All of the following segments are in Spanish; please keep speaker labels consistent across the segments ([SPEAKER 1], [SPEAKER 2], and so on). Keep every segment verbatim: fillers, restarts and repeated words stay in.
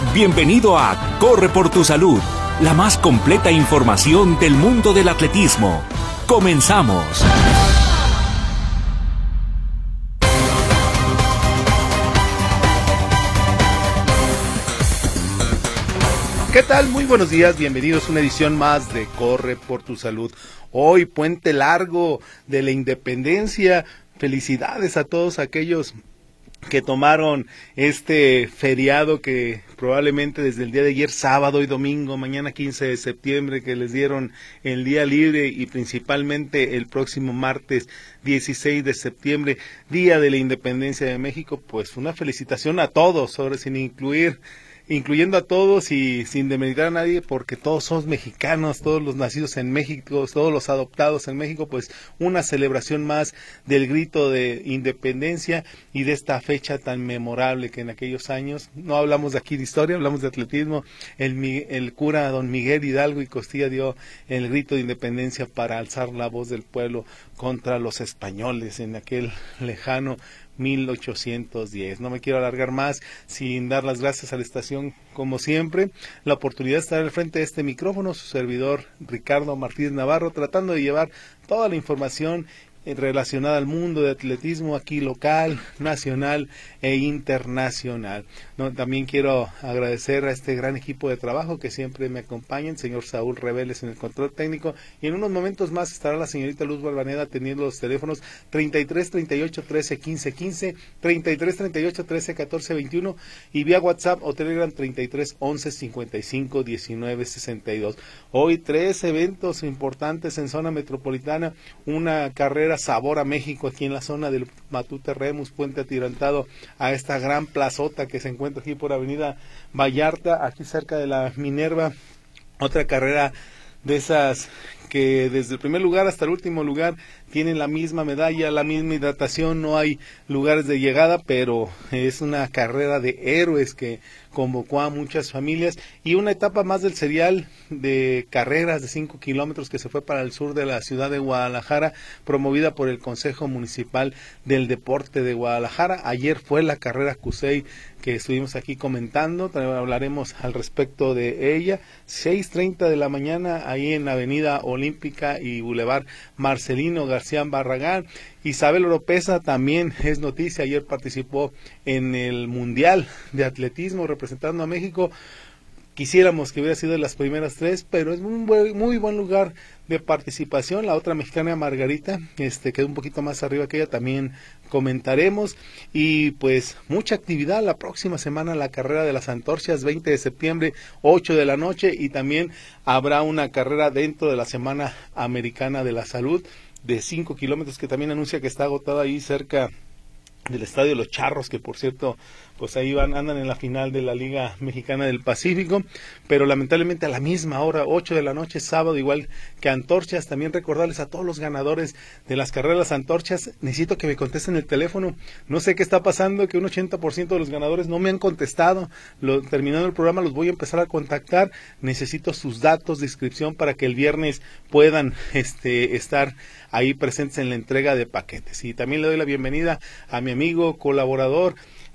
[SPEAKER 1] Bienvenido a Corre por tu Salud, la más completa información del mundo del atletismo. Comenzamos.
[SPEAKER 2] ¿Qué tal? Muy buenos días, bienvenidos a una edición más de Corre por tu Salud. Hoy, puente largo de la Independencia. Felicidades a todos aquellos que tomaron este feriado que probablemente desde el día de ayer, sábado y domingo, mañana quince de septiembre, que les dieron el día libre, y principalmente el próximo martes dieciséis de septiembre, Día de la Independencia de México. Pues una felicitación a todos, ahora sin incluir incluyendo a todos y sin demeritar a nadie, porque todos somos mexicanos, todos los nacidos en México, todos los adoptados en México. Pues una celebración más del grito de independencia y de esta fecha tan memorable que en aquellos años, no hablamos de aquí de historia, hablamos de atletismo, el, el cura don Miguel Hidalgo y Costilla dio el grito de independencia para alzar la voz del pueblo contra los españoles en aquel lejano mil ochocientos diez. No me quiero alargar más sin dar las gracias a la estación, como siempre, la oportunidad de estar al frente de este micrófono, su servidor Ricardo Martínez Navarro, tratando de llevar toda la información relacionada al mundo de atletismo aquí local, nacional e internacional. No, también quiero agradecer a este gran equipo de trabajo que siempre me acompaña, el señor Saúl Reveles en el control técnico, y en unos momentos más estará la señorita Luz Balvaneda teniendo los teléfonos treinta y tres, treinta y ocho, trece, quince, quince, treinta y tres, treinta y ocho, trece, catorce, veintiuno y vía WhatsApp o Telegram treinta y tres, once, cincuenta y cinco, diecinueve, sesenta y dos. Hoy tres eventos importantes en zona metropolitana, una carrera Sabor a México aquí en la zona del Matute Remus, puente atirantado a esta gran plazota que se encuentra aquí por Avenida Vallarta, aquí cerca de la Minerva. Otra carrera de esas que desde el primer lugar hasta el último lugar tienen la misma medalla, la misma hidratación, no hay lugares de llegada, pero es una carrera de héroes que convocó a muchas familias, y una etapa más del serial de carreras de cinco kilómetros que se fue para el sur de la ciudad de Guadalajara, promovida por el Consejo Municipal del Deporte de Guadalajara. Ayer fue la carrera Cusey que estuvimos aquí comentando, hablaremos al respecto de ella. Seis treinta de la mañana ahí en Avenida Olímpica y Boulevard Marcelino García Barragán. Isabel Oropesa también es noticia, ayer participó en el Mundial de Atletismo representando a México. Quisiéramos que hubiera sido de las primeras tres, pero es un buen, muy buen lugar de participación. La otra mexicana, Margarita, este quedó un poquito más arriba que ella, también comentaremos. Y pues mucha actividad la próxima semana, la carrera de las antorchas, veinte de septiembre, ocho de la noche, y también habrá una carrera dentro de la Semana Americana de la Salud de cinco kilómetros, que también anuncia que está agotada ahí cerca del Estadio Los Charros, que por cierto, pues ahí van, andan en la final de la Liga Mexicana del Pacífico, pero lamentablemente a la misma hora, ocho de la noche, sábado, igual que antorchas. También recordarles a todos los ganadores de las carreras las antorchas, necesito que me contesten el teléfono, no sé qué está pasando, que un ochenta por ciento de los ganadores no me han contestado. Lo, terminando el programa los voy a empezar a contactar, necesito sus datos de inscripción para que el viernes puedan este estar ahí presentes en la entrega de paquetes. Y también le doy la bienvenida a mi amigo, colaborador,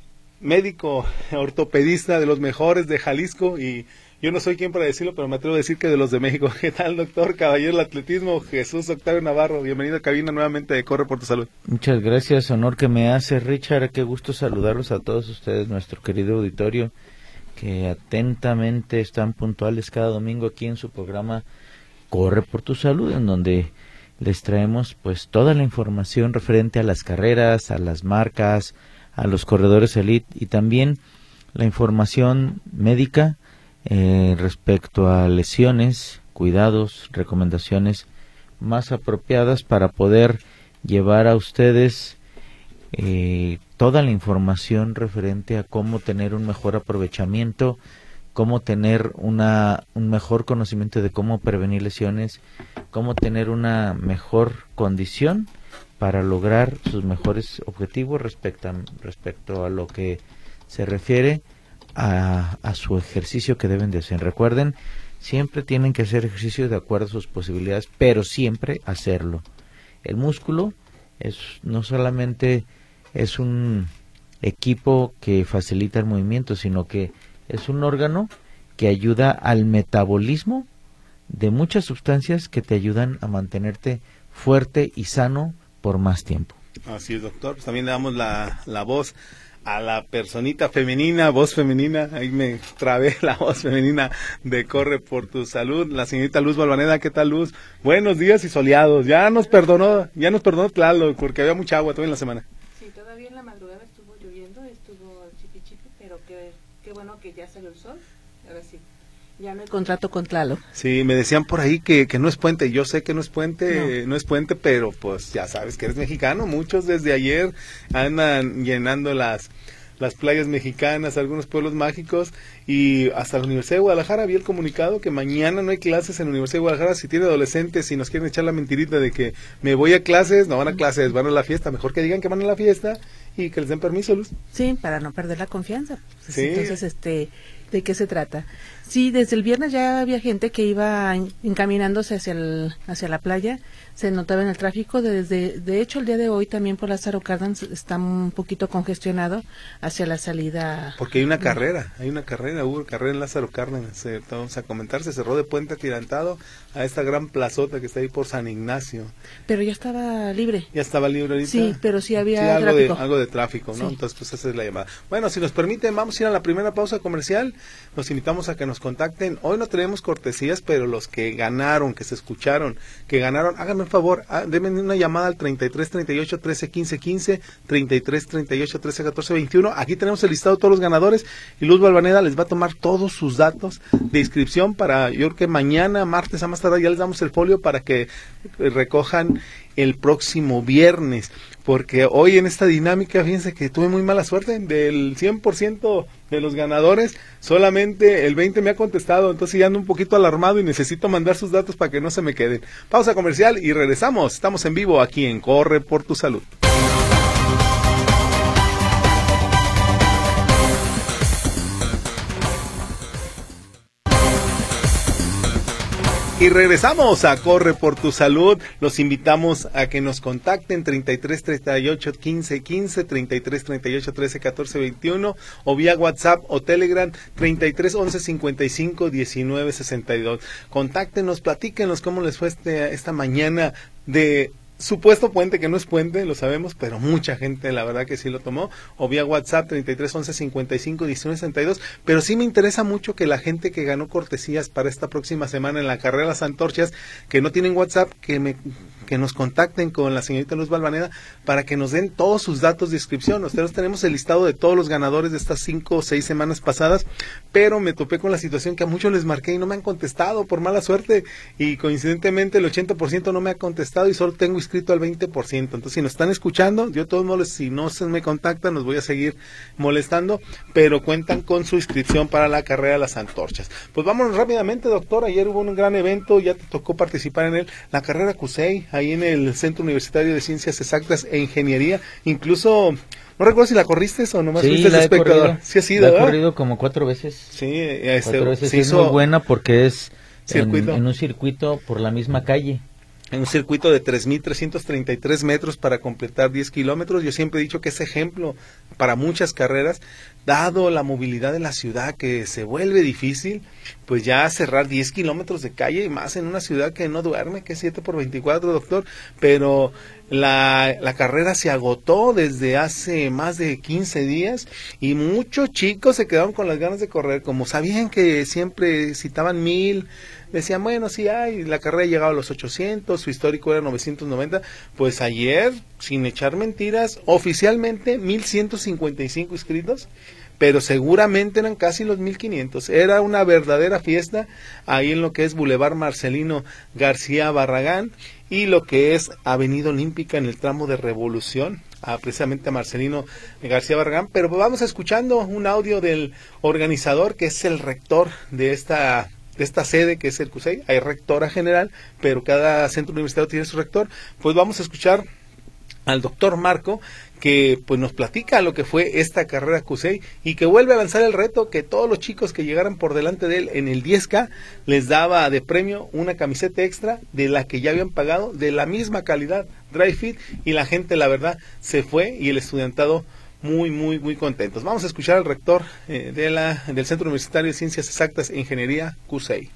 [SPEAKER 2] médico ortopedista de los mejores de Jalisco, y yo no soy quien para decirlo, pero me atrevo a decir que de los de México. ¿Qué tal, doctor, caballero del atletismo, Jesús Octavio Navarro? Bienvenido a cabina nuevamente de Corre por tu Salud.
[SPEAKER 3] Muchas gracias, honor que me hace, Richard. Qué gusto saludarlos a todos ustedes, nuestro querido auditorio, que atentamente están puntuales cada domingo aquí en su programa Corre por tu Salud, en donde les traemos pues toda la información referente a las carreras, a las marcas, a los corredores elite, y también la información médica eh, respecto a lesiones, cuidados, recomendaciones más apropiadas para poder llevar a ustedes eh, toda la información referente a cómo tener un mejor aprovechamiento, cómo tener una un mejor conocimiento de cómo prevenir lesiones, cómo tener una mejor condición para lograr sus mejores objetivos respecto a, respecto a lo que se refiere a, a su ejercicio que deben de hacer. Recuerden, siempre tienen que hacer ejercicio de acuerdo a sus posibilidades, pero siempre hacerlo. El músculo es no solamente es un equipo que facilita el movimiento, sino que Es un órgano que ayuda al metabolismo de muchas sustancias que te ayudan a mantenerte fuerte y sano por más tiempo.
[SPEAKER 2] Así es, doctor. Pues también le damos la, la voz a la personita femenina, voz femenina, ahí me trabé la voz femenina de Corre por tu Salud, la señorita Luz Balvaneda. ¿Qué tal, Luz? Buenos días y soleados. Ya nos perdonó, ya nos perdonó Tlaloc, porque había mucha agua todavía en la semana.
[SPEAKER 4] Sí, todavía en la madrugada estuvo lloviendo, estuvo chiqui chiqui, pero qué, qué bueno que ya salió el sol. Ahora sí, ya no hay contrato con Tlaloc.
[SPEAKER 2] Sí, me decían por ahí que, que no es puente. Yo sé que no es puente, no. no es puente, pero pues ya sabes que eres mexicano. Muchos desde ayer andan llenando las las playas mexicanas, algunos pueblos mágicos, y hasta la Universidad de Guadalajara había el comunicado que mañana no hay clases en la Universidad de Guadalajara. Si tiene adolescentes y nos quieren echar la mentirita de que me voy a clases, no van a clases, van a la fiesta, mejor que digan que van a la fiesta y que les den permiso, Luz.
[SPEAKER 4] Sí, para no perder la confianza. Pues,
[SPEAKER 2] sí.
[SPEAKER 4] Entonces, este, ¿de qué se trata? Sí, desde el viernes ya había gente que iba encaminándose hacia el, hacia la playa, se notaba en el tráfico. Desde, de hecho, el día de hoy también por Lázaro Cárdenas está un poquito congestionado hacia la salida.
[SPEAKER 2] Porque hay una carrera, hay una carrera, hubo carrera en Lázaro Cárdenas, eh, vamos a comentar, se cerró de Puente Atirantado a esta gran plazota que está ahí por San Ignacio.
[SPEAKER 4] Pero ya estaba libre.
[SPEAKER 2] Ya estaba libre ahorita.
[SPEAKER 4] Sí, pero sí había
[SPEAKER 2] sí, algo
[SPEAKER 4] tráfico.
[SPEAKER 2] De, algo de tráfico, ¿no? Sí. Entonces, pues esa es la llamada. Bueno, si nos permiten, vamos a ir a la primera pausa comercial. Los invitamos a que nos contacten. Hoy no tenemos cortesías, pero los que ganaron, que se escucharon, que ganaron, háganme un favor, ah, denme una llamada al treinta y tres, treinta y ocho, trece, quince, quince, treinta y tres, treinta y ocho, trece, catorce, veintiuno. Aquí tenemos el listado de todos los ganadores y Luz Balvaneda les va a tomar todos sus datos de inscripción para, yo creo que mañana, martes a más tarde, ya les damos el folio para que recojan el próximo viernes, porque hoy en esta dinámica, fíjense que tuve muy mala suerte. Del cien por ciento de los ganadores, solamente el veinte por ciento me ha contestado, entonces ya ando un poquito alarmado y necesito mandar sus datos para que no se me queden. Pausa comercial y regresamos. Estamos en vivo aquí en Corre por tu Salud. Y regresamos a Corre por tu Salud. Los invitamos a que nos contacten treinta y tres, treinta y ocho, quince, quince, treinta y tres, treinta y ocho, trece, catorce, veintiuno o vía WhatsApp o Telegram treinta y tres, once, cincuenta y cinco, diecinueve, sesenta y dos. Contáctenos, platíquenos cómo les fue este, esta mañana de supuesto puente, que no es puente, lo sabemos, pero mucha gente la verdad que sí lo tomó, o vía WhatsApp treinta y tres, once, cincuenta y cinco, diecinueve, sesenta y dos, pero sí me interesa mucho que la gente que ganó cortesías para esta próxima semana en la carrera de las antorchas, que no tienen WhatsApp, que me que nos contacten con la señorita Luz Balvaneda para que nos den todos sus datos de inscripción. Nosotros tenemos el listado de todos los ganadores de estas cinco o seis semanas pasadas, pero me topé con la situación que a muchos les marqué y no me han contestado por mala suerte, y coincidentemente el ochenta por ciento no me ha contestado y solo tengo inscrito al veinte por ciento. Entonces, si nos están escuchando, yo de todos modos, si no se me contactan, los voy a seguir molestando, pero cuentan con su inscripción para la carrera de las antorchas. Pues vámonos rápidamente, doctor. Ayer hubo un gran evento, ya te tocó participar en él, la carrera C U S E I, ahí en el Centro Universitario de Ciencias Exactas e Ingeniería. Incluso, no recuerdo si la corriste o nomás
[SPEAKER 3] sí,
[SPEAKER 2] fuiste
[SPEAKER 3] la
[SPEAKER 2] espectador.
[SPEAKER 3] Corrido,
[SPEAKER 2] sí ha sido,
[SPEAKER 3] la he
[SPEAKER 2] ¿verdad?
[SPEAKER 3] corrido como cuatro veces.
[SPEAKER 2] Sí, este,
[SPEAKER 3] cuatro veces.
[SPEAKER 2] Se
[SPEAKER 3] es
[SPEAKER 2] hizo
[SPEAKER 3] muy buena porque es en,
[SPEAKER 2] circuito.
[SPEAKER 3] en un circuito por la misma calle.
[SPEAKER 2] En un circuito de tres mil trescientos treinta y tres metros para completar diez kilómetros. Yo siempre he dicho que es ejemplo para muchas carreras, dado la movilidad de la ciudad que se vuelve difícil, pues ya cerrar diez kilómetros de calle, y más en una ciudad que no duerme, que es siete por veinticuatro, doctor, pero la, la carrera se agotó desde hace más de quince días y muchos chicos se quedaron con las ganas de correr, como sabían que siempre citaban mil, decían, bueno, sí hay, la carrera llegaba a los ochocientos, su histórico era novecientos noventa, pues ayer, sin echar mentiras, oficialmente mil ciento cincuenta y cinco inscritos, pero seguramente eran casi los mil quinientos. Era una verdadera fiesta ahí en lo que es Boulevard Marcelino García Barragán y lo que es Avenida Olímpica en el tramo de Revolución, a, precisamente a Marcelino García Barragán. Pero vamos escuchando un audio del organizador, que es el rector de esta de esta sede, que es el C U S E I. Hay rectora general, pero cada centro universitario tiene su rector. Pues vamos a escuchar al doctor Marco, que pues nos platica lo que fue esta carrera C U S E I y que vuelve a lanzar el reto que todos los chicos que llegaran por delante de él en el diez K les daba de premio una camiseta extra de la que ya habían pagado, de la misma calidad, dry fit, y la gente la verdad se fue y el estudiantado muy, muy, muy contentos. Vamos a escuchar al rector eh, de la, del Centro Universitario de Ciencias Exactas e Ingeniería, CUSEI.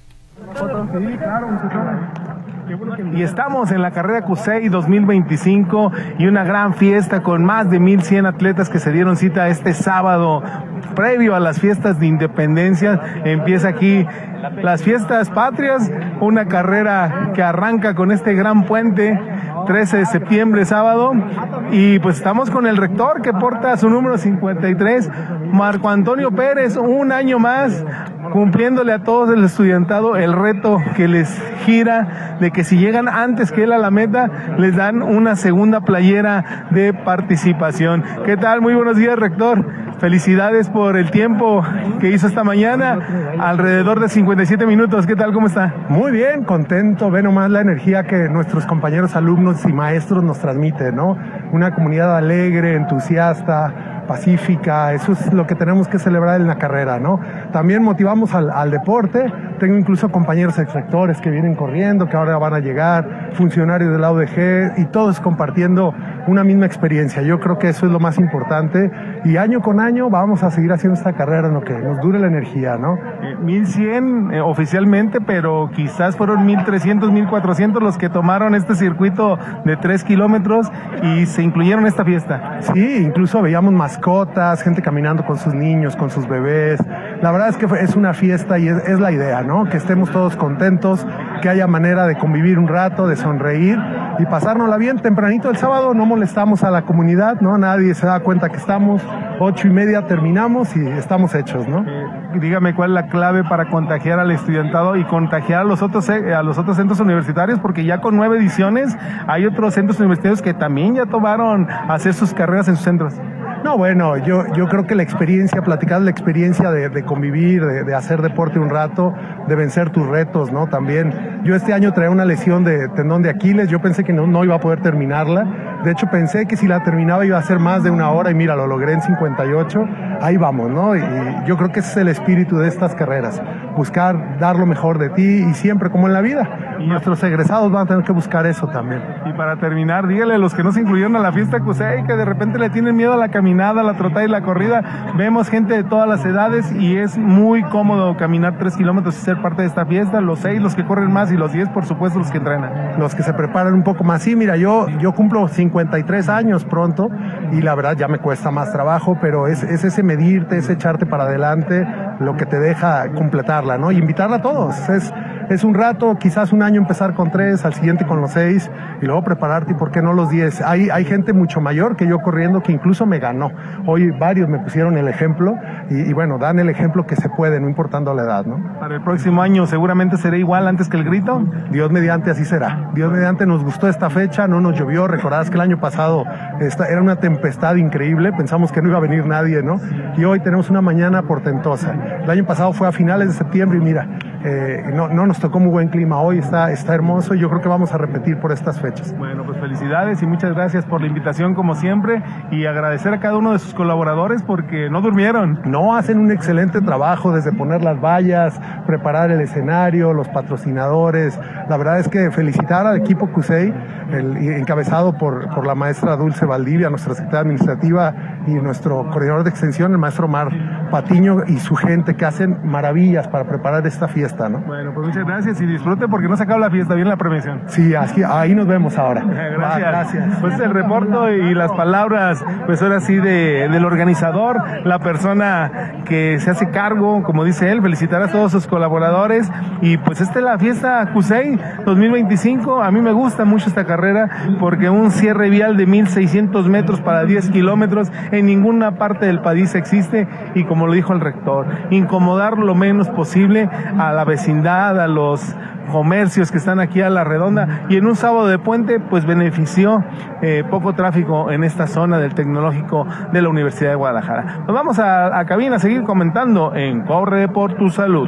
[SPEAKER 5] Y estamos en la carrera CUSEI dos mil veinticinco y una gran fiesta con más de mil cien atletas que se dieron cita este sábado previo a las fiestas de independencia. Empieza aquí las fiestas patrias, una carrera que arranca con este gran puente, trece de septiembre, sábado, y pues estamos con el rector que porta su número cincuenta y tres, Marco Antonio Pérez, un año más, cumpliéndole a todos el estudiantado el reto que les gira de que si llegan antes que él a la meta, les dan una segunda playera de participación. ¿Qué tal? Muy buenos días, rector. Felicidades por el tiempo que hizo esta mañana, alrededor de cincuenta y siete minutos. ¿Qué tal? ¿Cómo está?
[SPEAKER 6] Muy bien, contento. Ve nomás la energía que nuestros compañeros alumnos y maestros nos transmiten, ¿no? Una comunidad alegre, entusiasta, pacífica. Eso es lo que tenemos que celebrar en la carrera, ¿no? También motivamos al, al deporte. Tengo incluso compañeros exrectores que vienen corriendo, que ahora van a llegar, funcionarios de la U D G, y todos compartiendo una misma experiencia. Yo creo que eso es lo más importante, y año con año vamos a seguir haciendo esta carrera en lo que nos dure la energía, ¿no?
[SPEAKER 5] Eh, mil cien eh, oficialmente, pero quizás fueron mil trescientos, mil cuatrocientos los que tomaron este circuito de tres kilómetros y se incluyeron en esta fiesta.
[SPEAKER 6] Sí, incluso veíamos mascotas, gente caminando con sus niños, con sus bebés. La verdad es que es una fiesta y es, es la idea, ¿no? Que estemos todos contentos, que haya manera de convivir un rato, de sonreír y pasárnosla bien. Tempranito el sábado no molestamos a la comunidad, ¿no? Nadie se da cuenta que estamos, ocho y media terminamos y estamos hechos, ¿no?
[SPEAKER 5] Eh, dígame cuál es la clave para contagiar al estudiantado y contagiar a los otros eh, a los otros centros universitarios, porque ya con nueve ediciones hay otros centros universitarios que también ya tomaron hacer sus carreras en sus centros.
[SPEAKER 6] No, bueno, yo, yo creo que la experiencia, platicar la experiencia de, de convivir, de, de hacer deporte un rato, de vencer tus retos, ¿no? También, yo este año traía una lesión de tendón de Aquiles, yo pensé que no, no iba a poder terminarla, de hecho pensé que si la terminaba iba a ser más de una hora y mira, lo logré en cincuenta y ocho, ahí vamos, ¿no? Y yo creo que ese es el espíritu de estas carreras, buscar dar lo mejor de ti y siempre como en la vida, y nuestros egresados van a tener que buscar eso también.
[SPEAKER 5] Y para terminar, dígale a los que no se incluyeron a la fiesta CUSEI que de repente le tienen miedo a la caminada, la trotada y la corrida. Vemos gente de todas las edades y es muy cómodo caminar tres kilómetros y ser parte de esta fiesta. Los seis, los que corren más, y los diez, por supuesto, los que entrenan.
[SPEAKER 6] Los que se preparan un poco más. Sí, mira, yo, yo cumplo cincuenta y tres años pronto y la verdad ya me cuesta más trabajo, pero es, es ese medirte, ese echarte para adelante lo que te deja completarla, ¿no? Y invitarla a todos. Es, es un rato, quizás un año empezar con tres, al siguiente con los seis y luego prepararte, y por qué no los diez. Hay, hay gente mucho mayor que yo corriendo que incluso me ganó. Hoy varios me pusieron el ejemplo y, y bueno, dan el ejemplo que se puede, no importando la edad, ¿no?
[SPEAKER 5] Para el próximo año seguramente será igual antes que el grito.
[SPEAKER 6] Dios mediante, así será. Dios mediante, nos gustó esta fecha, no nos llovió. Recordarás que el año pasado esta, era una tempestad increíble, pensamos que no iba a venir nadie, ¿no? Y hoy tenemos una mañana portentosa. El año pasado fue a finales de septiembre y mira, eh, no, no nos tocó muy buen clima. Hoy está, está hermoso y yo creo que vamos a repetir por estas fechas.
[SPEAKER 5] Bueno, pues felicidades y muchas gracias por la invitación como siempre, y agradecer a cada uno de sus colaboradores porque no durmieron.
[SPEAKER 6] No, hacen un excelente trabajo desde poner las vallas, preparar el escenario, los patrocinadores. La verdad es que felicitar al equipo CUSEI, el, encabezado por, por la maestra Dulce Valdivia, nuestra secretaria administrativa, y nuestro coordinador de extensión, el maestro Omar Patiño, y su gente que hacen maravillas para preparar esta fiesta, ¿no?
[SPEAKER 5] Bueno, pues muchas gracias y disfrute porque no se acaba la fiesta, viene la premiación.
[SPEAKER 6] Sí, así, ahí nos vemos ahora.
[SPEAKER 5] Gracias.
[SPEAKER 6] Va, gracias.
[SPEAKER 5] Pues el reporte y las palabras, pues ahora sí, de, del organizador, la persona que se hace cargo, como dice él, felicitar a todos sus colaboradores. Y pues esta es la fiesta CUSEI dos mil veinticinco. A mí me gusta mucho esta carrera porque un cierre vial de mil seiscientos metros para diez kilómetros en ninguna parte del país existe, y como lo dijo el rector, incomodar lo menos posible a la vecindad, a los comercios que están aquí a la redonda, y en un sábado de puente pues benefició eh, poco tráfico en esta zona del Tecnológico de la Universidad de Guadalajara. Nos vamos a, a cabina a seguir comentando en Corre por tu Salud.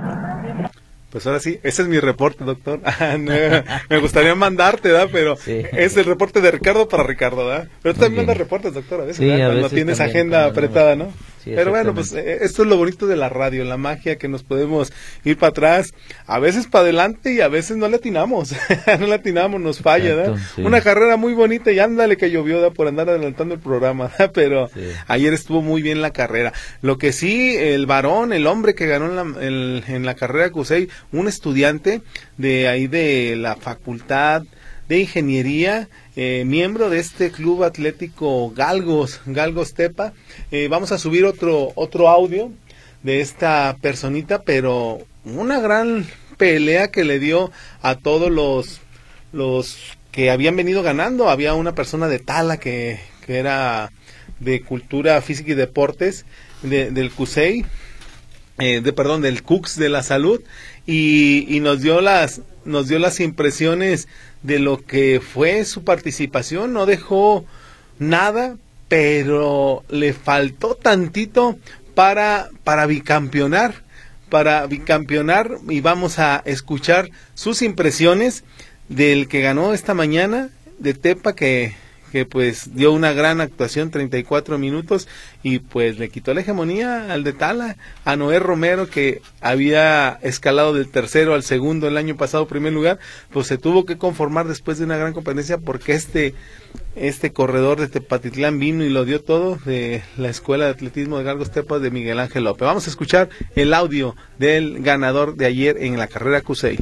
[SPEAKER 2] Pues ahora sí, ese es mi reporte, doctor. Me gustaría mandarte, ¿verdad? Pero sí, es el reporte de Ricardo para Ricardo, ¿verdad? Pero tú también mandas reportes, doctor, a veces,
[SPEAKER 3] sí,
[SPEAKER 2] ¿verdad?
[SPEAKER 3] a
[SPEAKER 2] Cuando
[SPEAKER 3] veces
[SPEAKER 2] tienes
[SPEAKER 3] también,
[SPEAKER 2] agenda apretada, ¿no?
[SPEAKER 3] Sí,
[SPEAKER 2] Pero bueno, pues eh, esto es lo bonito de la radio, la magia que nos podemos ir para atrás, a veces para adelante y a veces no le atinamos, no le atinamos, nos falla,
[SPEAKER 3] Exacto,
[SPEAKER 2] ¿verdad?
[SPEAKER 3] sí.
[SPEAKER 2] Una carrera muy bonita y ándale que llovió, ¿verdad? Por andar adelantando el programa, ¿verdad? Pero
[SPEAKER 3] Sí.
[SPEAKER 2] ayer estuvo muy bien la carrera. Lo que sí, el varón, el hombre que ganó en la, en, en la carrera Cusey, un estudiante de ahí de la facultad de ingeniería, eh, miembro de este club atlético Galgos, Galgos Tepa. Eh, vamos a subir otro otro audio de esta personita, pero una gran pelea que le dio a todos los los que habían venido ganando. Había una persona de Tala que, que era de cultura física y deportes de, del Cusey, eh, de perdón, del Cux de la salud, y, y nos dio las nos dio las impresiones de lo que fue su participación. No dejó nada, pero le faltó tantito para para bicampeonar, para bicampeonar, y vamos a escuchar sus impresiones del que ganó esta mañana de Tepa, que que pues dio una gran actuación, treinta y cuatro minutos, y pues le quitó la hegemonía al de Tala, a Noé Romero, que había escalado del tercero al segundo el año pasado, primer lugar. Pues se tuvo que conformar después de una gran competencia, porque este este corredor de Tepatitlán vino y lo dio todo, de la Escuela de Atletismo de Galgos Tepa de Miguel Ángel López. Vamos a escuchar el audio del ganador de ayer en la carrera Cusey.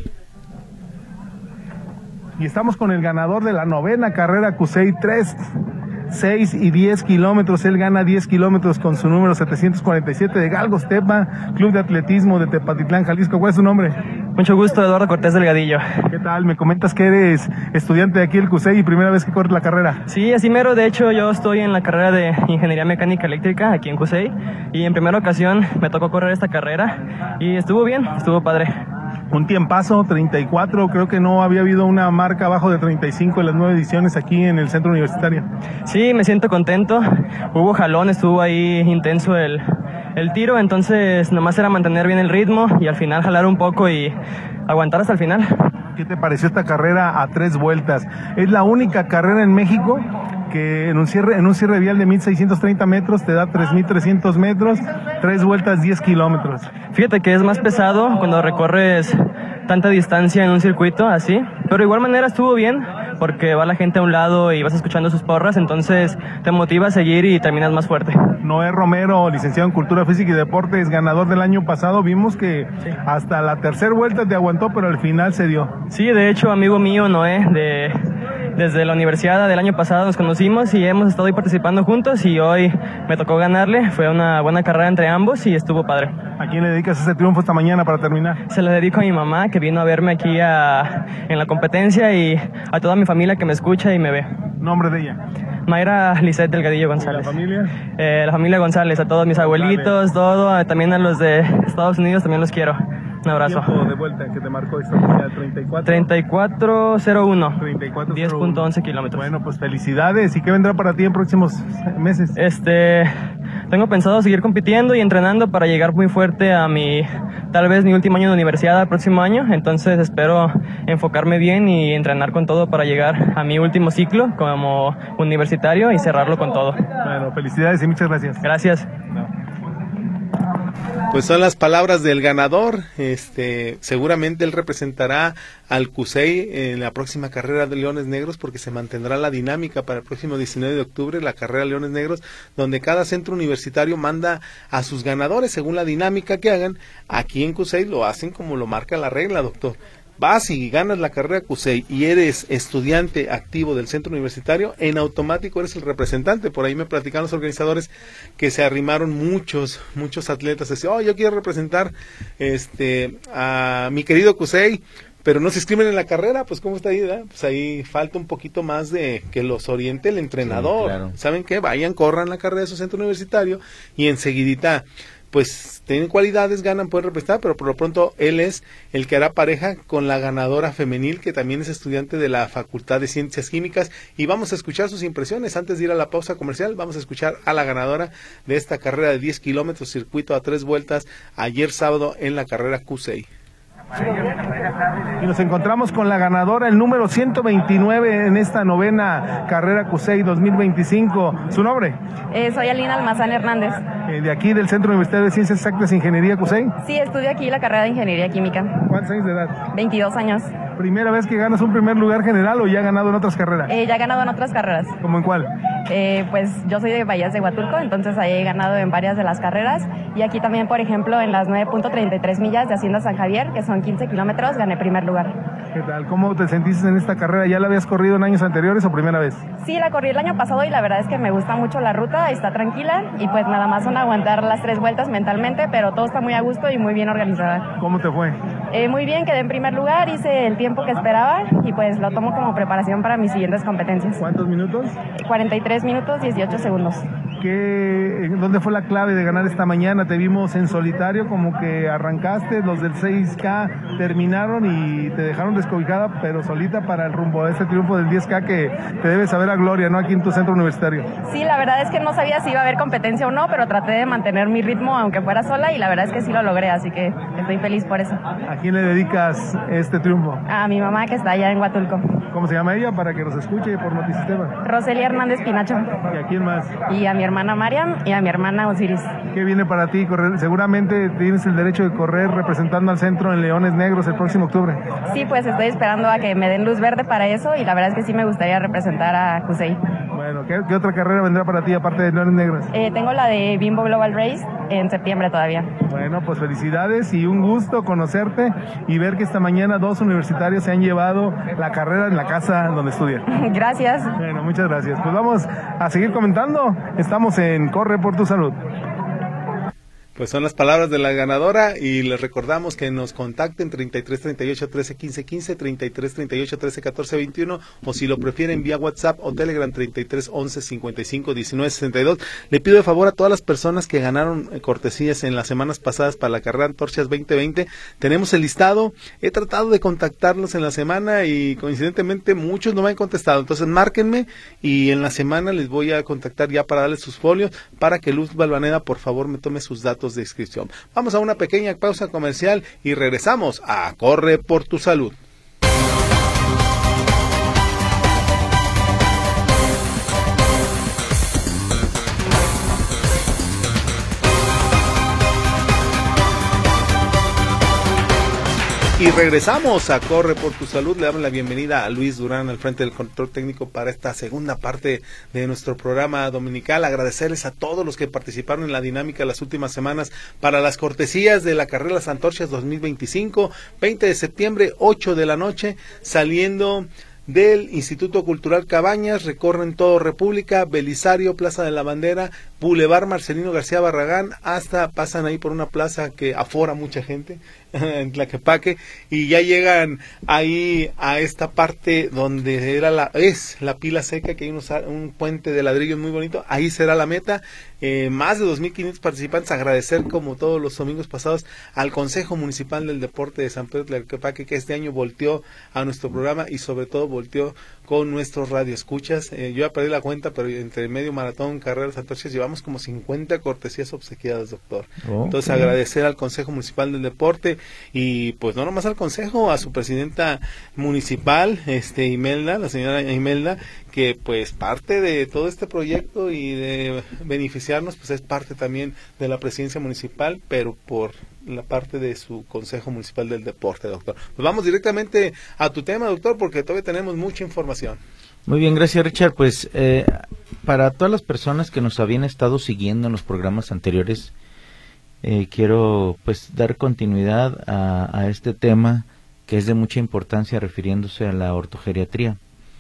[SPEAKER 5] Y estamos con el ganador de la novena carrera Cusey, tres, seis y diez kilómetros. Él gana diez kilómetros con su número setecientos cuarenta y siete de Galgos Tepa, Club de Atletismo de Tepatitlán, Jalisco. ¿Cuál es su nombre?
[SPEAKER 7] Mucho gusto, Eduardo Cortés Delgadillo.
[SPEAKER 5] ¿Qué tal? Me comentas que eres estudiante de aquí del Cusey y primera vez que corres la carrera.
[SPEAKER 7] Sí, así mero. De hecho, yo estoy en la carrera de Ingeniería Mecánica Eléctrica aquí en Cusey, y en primera ocasión me tocó correr esta carrera y estuvo bien, estuvo padre.
[SPEAKER 5] Un tiempazo, treinta y cuatro, creo que no había habido una marca abajo de treinta y cinco en las nueve ediciones aquí en el centro universitario.
[SPEAKER 7] Sí, me siento contento. Hubo jalón, estuvo ahí intenso el, el tiro, entonces nomás era mantener bien el ritmo y al final jalar un poco y aguantar hasta el final.
[SPEAKER 5] ¿Qué te pareció esta carrera a tres vueltas? Es la única carrera en México que en un cierre en un cierre vial de mil seiscientos treinta metros te da tres mil trescientos metros, tres vueltas, diez kilómetros.
[SPEAKER 7] Fíjate que es más pesado cuando recorres tanta distancia en un circuito así, pero de igual manera estuvo bien porque va la gente a un lado y vas escuchando sus porras, entonces te motiva a seguir y terminas más fuerte.
[SPEAKER 5] Noé Romero, licenciado en Cultura Física y Deportes, ganador del año pasado, vimos que sí, hasta la tercera vuelta te aguantó, pero al final se dio.
[SPEAKER 7] Sí, de hecho, amigo mío Noé, de, desde la universidad del año pasado nos conocimos y hemos estado ahí participando juntos, y hoy me tocó ganarle. Fue una buena carrera entre ambos y estuvo padre.
[SPEAKER 5] ¿A quién le dedicas ese triunfo esta mañana para terminar?
[SPEAKER 7] Se lo dedico a mi mamá, que vino a verme aquí a, en la competencia, y a toda mi familia que me escucha y me ve.
[SPEAKER 5] ¿Nombre de ella?
[SPEAKER 7] Mayra Lisset Delgadillo González.
[SPEAKER 5] ¿Y la familia?
[SPEAKER 7] Eh, la familia González, a todos mis abuelitos, todo, también a los de Estados Unidos, también los quiero. Un abrazo.
[SPEAKER 5] ¿Tiempo de vuelta que te marcó esta mañana? treinta y cuatro.
[SPEAKER 7] treinta y cuatro cero uno.
[SPEAKER 5] treinta y cuatro cero uno.
[SPEAKER 7] diez punto once kilómetros.
[SPEAKER 5] Bueno, pues felicidades. ¿Y qué vendrá para ti en próximos meses?
[SPEAKER 7] Este, tengo pensado seguir compitiendo y entrenando para llegar muy fuerte a mi, tal vez mi último año de universidad, el próximo año. Entonces espero enfocarme bien y entrenar con todo para llegar a mi último ciclo como universitario y cerrarlo con todo.
[SPEAKER 5] Bueno, felicidades y muchas gracias.
[SPEAKER 7] Gracias.
[SPEAKER 5] No.
[SPEAKER 2] Pues son las palabras del ganador. Este, seguramente él representará al Cusey en la próxima carrera de Leones Negros, porque se mantendrá la dinámica para el próximo diecinueve de octubre, la carrera Leones Negros, donde cada centro universitario manda a sus ganadores según la dinámica que hagan. Aquí en Cusey lo hacen como lo marca la regla, doctor. Vas y ganas la carrera Cusey y eres estudiante activo del centro universitario, en automático eres el representante. Por ahí me platicaron los organizadores que se arrimaron muchos, muchos atletas. Decían, oh, yo quiero representar este a mi querido Cusey, pero no se inscriben en la carrera. Pues cómo está ahí, ¿verdad? Pues ahí falta un poquito más de que los oriente el entrenador. Sí, claro. ¿Saben qué? Vayan, corran la carrera de su centro universitario y enseguidita, pues tienen cualidades, ganan, pueden representar, pero por lo pronto él es el que hará pareja con la ganadora femenil, que también es estudiante de la Facultad de Ciencias Químicas, y vamos a escuchar sus impresiones. Antes de ir a la pausa comercial, vamos a escuchar a la ganadora de esta carrera de diez kilómetros, circuito a tres vueltas, ayer sábado en la carrera Cusey.
[SPEAKER 5] Y nos encontramos con la ganadora, el número ciento veintinueve en esta novena carrera CUSEI dos mil veinticinco. ¿Su nombre?
[SPEAKER 8] Eh, soy Alina Almazán Hernández.
[SPEAKER 5] Eh, ¿De aquí, del Centro Universitario de Ciencias Exactas e Ingeniería CUSEI?
[SPEAKER 8] Sí, estudio aquí la carrera de Ingeniería Química.
[SPEAKER 5] ¿Cuántos años de edad?
[SPEAKER 8] veintidós años.
[SPEAKER 5] ¿Primera vez que ganas un primer lugar general o ya has ganado en otras carreras?
[SPEAKER 8] Eh, ya he ganado en otras carreras.
[SPEAKER 5] ¿Cómo en cuál?
[SPEAKER 8] Eh, pues yo soy de Bahías de Huatulco, entonces ahí he ganado en varias de las carreras. Y aquí también, por ejemplo, en las nueve punto treinta y tres millas de Hacienda San Javier, que son quince kilómetros, gané primer lugar.
[SPEAKER 5] ¿Qué tal? ¿Cómo te sentiste en esta carrera? ¿Ya la habías corrido en años anteriores o primera vez?
[SPEAKER 8] Sí, la corrí el año pasado y la verdad es que me gusta mucho la ruta, está tranquila y pues nada más son aguantar las tres vueltas mentalmente, pero todo está muy a gusto y muy bien organizada.
[SPEAKER 5] ¿Cómo te fue?
[SPEAKER 8] Eh, muy bien, quedé en primer lugar, hice el tiempo que esperaba y pues lo tomo como preparación para mis siguientes competencias.
[SPEAKER 5] ¿Cuántos minutos?
[SPEAKER 8] cuarenta y tres minutos, dieciocho segundos.
[SPEAKER 5] ¿Qué, ¿Dónde fue la clave de ganar esta mañana? Te vimos en solitario, como que arrancaste, los del seis K terminaron y te dejaron descobijada, pero solita para el rumbo de este triunfo del diez K que te debe saber a gloria, ¿no? Aquí en tu centro universitario.
[SPEAKER 8] Sí, la verdad es que no sabía si iba a haber competencia o no, pero traté de mantener mi ritmo aunque fuera sola y la verdad es que sí lo logré, así que estoy feliz por eso.
[SPEAKER 5] ¿A quién le dedicas este triunfo?
[SPEAKER 8] A mi mamá que está allá en Huatulco.
[SPEAKER 5] ¿Cómo se llama ella para que nos escuche por Notisistema?
[SPEAKER 8] Roselia Hernández Pinacho.
[SPEAKER 5] ¿Y a quién más?
[SPEAKER 8] Y a mi hermana Mariam y a mi hermana Osiris.
[SPEAKER 5] ¿Qué viene para ti correr? Seguramente tienes el derecho de correr representando al centro en Leones Negros el próximo octubre.
[SPEAKER 8] Sí, pues estoy esperando a que me den luz verde para eso y la verdad es que sí me gustaría representar a CUSEI.
[SPEAKER 5] Bueno, ¿qué, qué otra carrera vendrá para ti aparte de Leones Negros?
[SPEAKER 8] Eh, tengo la de Bimbo Global Race en septiembre todavía.
[SPEAKER 5] Bueno, pues felicidades y un gusto conocerte y ver que esta mañana dos universitarios se han llevado la carrera en la casa donde estudian.
[SPEAKER 8] Gracias.
[SPEAKER 5] Bueno, muchas gracias. Pues vamos a seguir comentando. Estamos en Corre por tu Salud.
[SPEAKER 2] Pues son las palabras de la ganadora y les recordamos que nos contacten treinta y tres treinta y ocho trece quince quince, treinta y tres treinta y ocho trece catorce veintiuno o si lo prefieren vía WhatsApp o Telegram treinta y tres once cincuenta y cinco diecinueve sesenta y dos. Le pido de favor a todas las personas que ganaron cortesías en las semanas pasadas para la carrera Antorchas veinte veinte. Tenemos el listado. He tratado de contactarlos en la semana y coincidentemente muchos no me han contestado. Entonces márquenme y en la semana les voy a contactar ya para darles sus folios para que Luz Balvanera por favor me tome sus datos de inscripción. Vamos a una pequeña pausa comercial y regresamos a Corre por tu Salud. Y regresamos a Corre por tu Salud. Le damos la bienvenida a Luis Durán al frente del control técnico para esta segunda parte de nuestro programa dominical. Agradecerles a todos los que participaron en la dinámica las últimas semanas para las cortesías de la carrera Las Antorchas dos mil veinticinco, veinte de septiembre, ocho de la noche, saliendo del Instituto Cultural Cabañas, recorren todo República, Belisario, Plaza de la Bandera, Boulevard Marcelino García Barragán, hasta pasan ahí por una plaza que afora mucha gente, en Tlaquepaque, y ya llegan ahí a esta parte donde era la es la pila seca, que hay unos, un puente de ladrillos muy bonito, ahí será la meta. Eh, más de dos mil quinientos participantes. Agradecer como todos los domingos pasados al Consejo Municipal del Deporte de San Pedro Tlaquepaque, que este año volteó a nuestro programa y sobre todo volteó con nuestros radioescuchas. Eh, yo ya perdí la cuenta, pero entre medio maratón, carreras, antorchas, llevamos como cincuenta cortesías obsequiadas, doctor. Okay. Entonces agradecer al Consejo Municipal del Deporte y pues no nomás al Consejo, a su presidenta municipal, este Imelda, la señora Imelda, que pues parte de todo este proyecto y de beneficiarnos, pues es parte también de la presidencia municipal, pero por la parte de su Consejo Municipal del Deporte, doctor. Pues vamos directamente a tu tema, doctor, porque todavía tenemos mucha información.
[SPEAKER 3] Muy bien, gracias, Richard. Pues eh, para todas las personas que nos habían estado siguiendo en los programas anteriores, eh, quiero pues dar continuidad a, a este tema que es de mucha importancia refiriéndose a la ortogeriatría.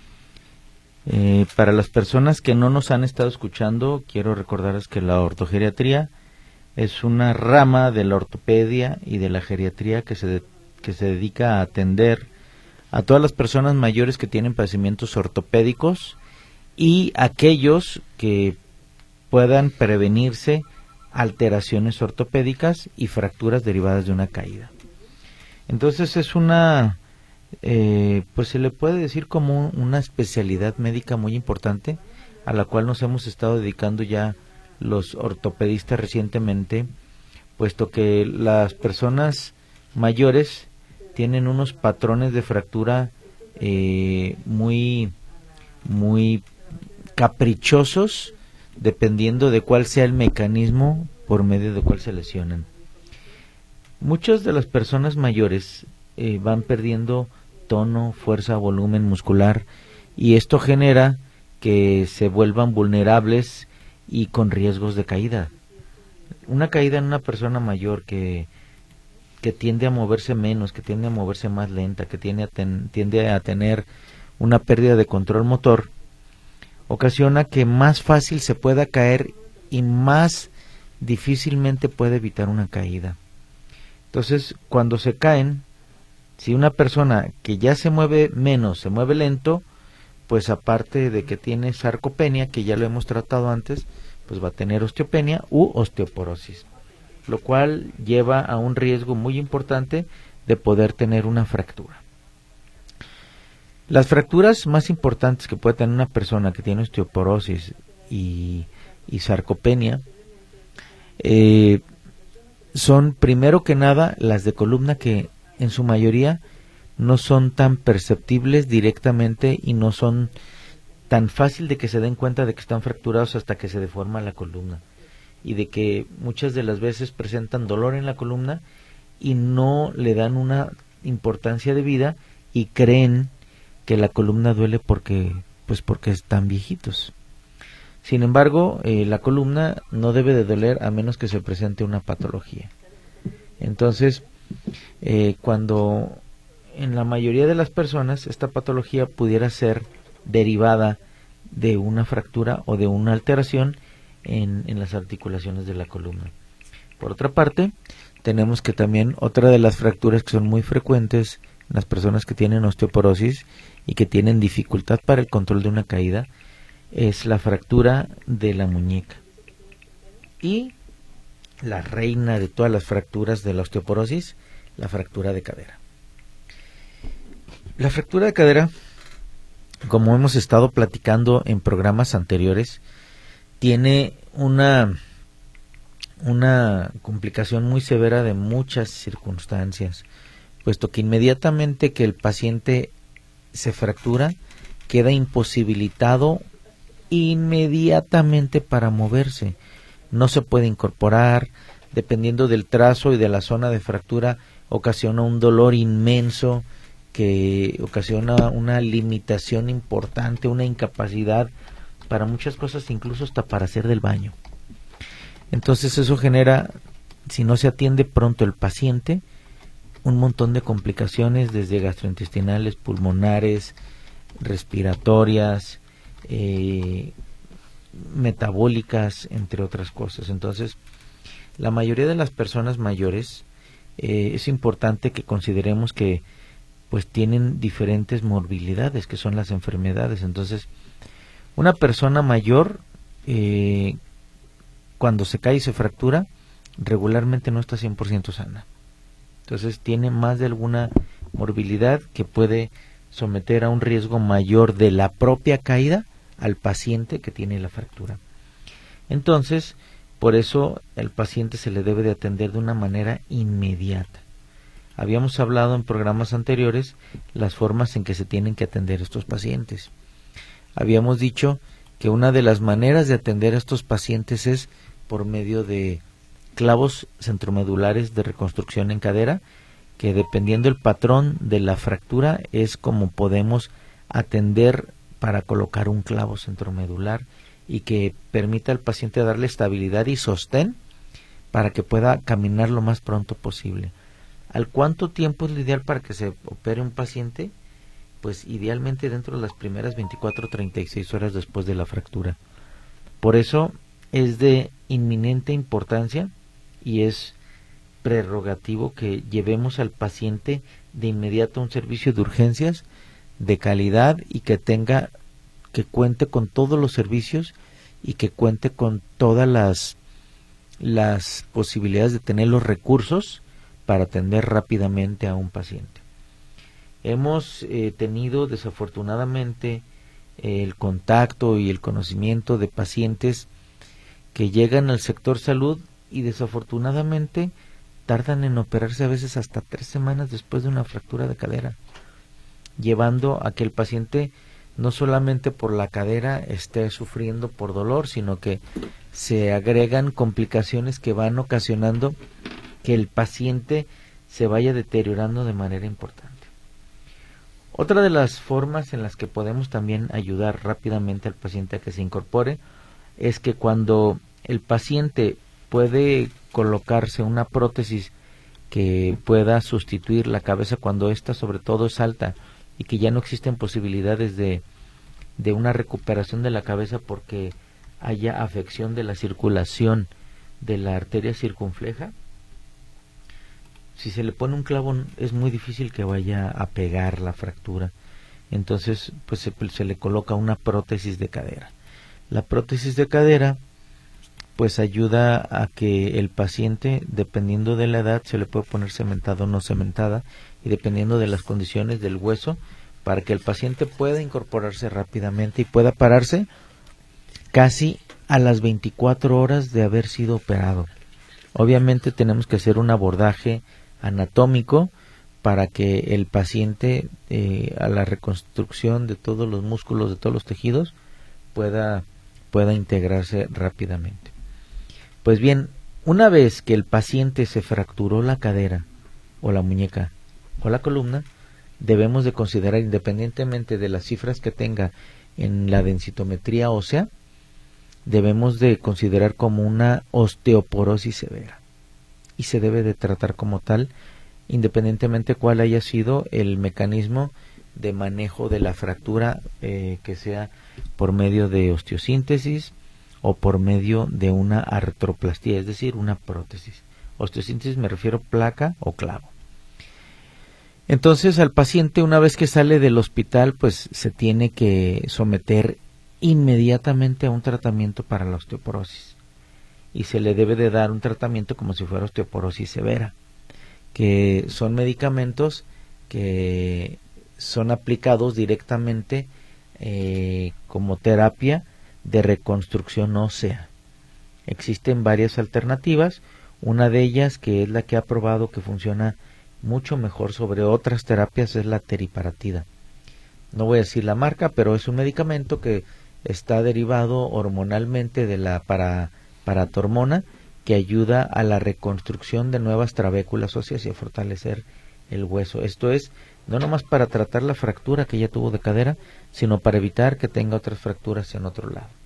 [SPEAKER 3] Eh, para las personas que no nos han estado escuchando, quiero recordarles que la ortogeriatría es una rama de la ortopedia y de la geriatría que se, de, que se dedica a atender a todas las personas mayores que tienen padecimientos ortopédicos y aquellos que puedan prevenirse alteraciones ortopédicas y fracturas derivadas de una caída. Entonces es una... Eh, pues se le puede decir como una especialidad médica muy importante a la cual nos hemos estado dedicando ya los ortopedistas recientemente, puesto que las personas mayores tienen unos patrones de fractura eh, muy, muy caprichosos, dependiendo de cuál sea el mecanismo por medio de cual se lesionan. Muchas de las personas mayores eh, van perdiendo tono, fuerza, volumen muscular, y esto genera que se vuelvan vulnerables y con riesgos de caída. Una caída en una persona mayor que, que tiende a moverse menos, que tiende a moverse más lenta, que tiende a, ten, tiende a tener una pérdida de control motor, ocasiona que más fácil se pueda caer y más difícilmente puede evitar una caída. Entonces, cuando se caen, si una persona que ya se mueve menos, se mueve lento, pues aparte de que tiene sarcopenia, que ya lo hemos tratado antes, pues va a tener osteopenia u osteoporosis, lo cual lleva a un riesgo muy importante de poder tener una fractura. Las fracturas más importantes que puede tener una persona que tiene osteoporosis y, y sarcopenia eh, son, primero que nada, las de columna, que en su mayoría no son tan perceptibles directamente y no son tan fácil de que se den cuenta de que están fracturados hasta que se deforma la columna, y de que muchas de las veces presentan dolor en la columna y no le dan una importancia debida y creen que la columna duele porque pues porque están viejitos. Sin embargo, eh, la columna no debe de doler a menos que se presente una patología. Entonces, eh, cuando en la mayoría de las personas esta patología pudiera ser derivada de una fractura o de una alteración en, en las articulaciones de la columna. Por otra parte, tenemos que también otra de las fracturas que son muy frecuentes en las personas que tienen osteoporosis y que tienen dificultad para el control de una caída es la fractura de la muñeca. Y la reina de todas las fracturas de la osteoporosis, la fractura de cadera. La fractura de cadera, como hemos estado platicando en programas anteriores, tiene una, una complicación muy severa de muchas circunstancias, puesto que inmediatamente que el paciente se fractura, queda imposibilitado inmediatamente para moverse. No se puede incorporar, dependiendo del trazo y de la zona de fractura, ocasiona un dolor inmenso, que ocasiona una limitación importante, una incapacidad para muchas cosas, incluso hasta para hacer del baño. Entonces eso genera, si no se atiende pronto el paciente, un montón de complicaciones, desde gastrointestinales, pulmonares, respiratorias, eh, metabólicas, entre otras cosas. Entonces, la mayoría de las personas mayores, eh, es importante que consideremos que pues tienen diferentes morbilidades, que son las enfermedades. Entonces, una persona mayor, eh, cuando se cae y se fractura, regularmente no está cien por ciento sana. Entonces, tiene más de alguna morbilidad que puede someter a un riesgo mayor de la propia caída al paciente que tiene la fractura. Entonces, por eso el paciente se le debe de atender de una manera inmediata. Habíamos hablado en programas anteriores las formas en que se tienen que atender estos pacientes. Habíamos dicho que una de las maneras de atender a estos pacientes es por medio de clavos centromedulares de reconstrucción en cadera, que dependiendo del patrón de la fractura es como podemos atender para colocar un clavo centromedular y que permita al paciente darle estabilidad y sostén para que pueda caminar lo más pronto posible. ¿Al cuánto tiempo es lo ideal para que se opere un paciente? Pues idealmente dentro de las primeras veinticuatro a treinta y seis horas después de la fractura. Por eso es de inminente importancia y es prerrogativo que llevemos al paciente de inmediato a un servicio de urgencias de calidad y que tenga, que cuente con todos los servicios y que cuente con todas las, las posibilidades de tener los recursos para atender rápidamente a un paciente. Hemos eh, tenido desafortunadamente eh, el contacto y el conocimiento de pacientes que llegan al sector salud y desafortunadamente tardan en operarse a veces hasta tres semanas después de una fractura de cadera, llevando a que el paciente no solamente por la cadera esté sufriendo por dolor, sino que se agregan complicaciones que van ocasionando que el paciente se vaya deteriorando de manera importante. Otra de las formas en las que podemos también ayudar rápidamente al paciente a que se incorpore es que cuando el paciente puede colocarse una prótesis que pueda sustituir la cabeza cuando ésta sobre todo es alta y que ya no existen posibilidades de, de una recuperación de la cabeza porque haya afección de la circulación de la arteria circunfleja, si se le pone un clavo es muy difícil que vaya a pegar la fractura. Entonces pues se, se le coloca una prótesis de cadera. La prótesis de cadera pues ayuda a que el paciente, dependiendo de la edad, se le puede poner cementada o no cementada, y dependiendo de las condiciones del hueso, para que el paciente pueda incorporarse rápidamente y pueda pararse casi a las veinticuatro horas de haber sido operado. Obviamente tenemos que hacer un abordaje anatómico para que el paciente eh, a la reconstrucción de todos los músculos, de todos los tejidos, pueda, pueda integrarse rápidamente. Pues bien, una vez que el paciente se fracturó la cadera o la muñeca o la columna, debemos de considerar, independientemente de las cifras que tenga en la densitometría ósea, debemos de considerar como una osteoporosis severa y se debe de tratar como tal, independientemente cuál haya sido el mecanismo de manejo de la fractura, eh, que sea por medio de osteosíntesis o por medio de una artroplastía, es decir, una prótesis. Osteosíntesis me refiero placa o clavo. Entonces al paciente, una vez que sale del hospital, pues se tiene que someter inmediatamente a un tratamiento para la osteoporosis y se le debe de dar un tratamiento como si fuera osteoporosis severa, que son medicamentos que son aplicados directamente eh, como terapia de reconstrucción ósea. Existen varias alternativas, una de ellas, que es la que ha probado que funciona mucho mejor sobre otras terapias, es la teriparatida. No voy a decir la marca, pero es un medicamento que está derivado hormonalmente de la para, paratormona, que ayuda a la reconstrucción de nuevas trabéculas óseas y a fortalecer el hueso. Esto es no nomás para tratar la fractura que ya tuvo de cadera, sino para evitar que tenga otras fracturas en otro lado.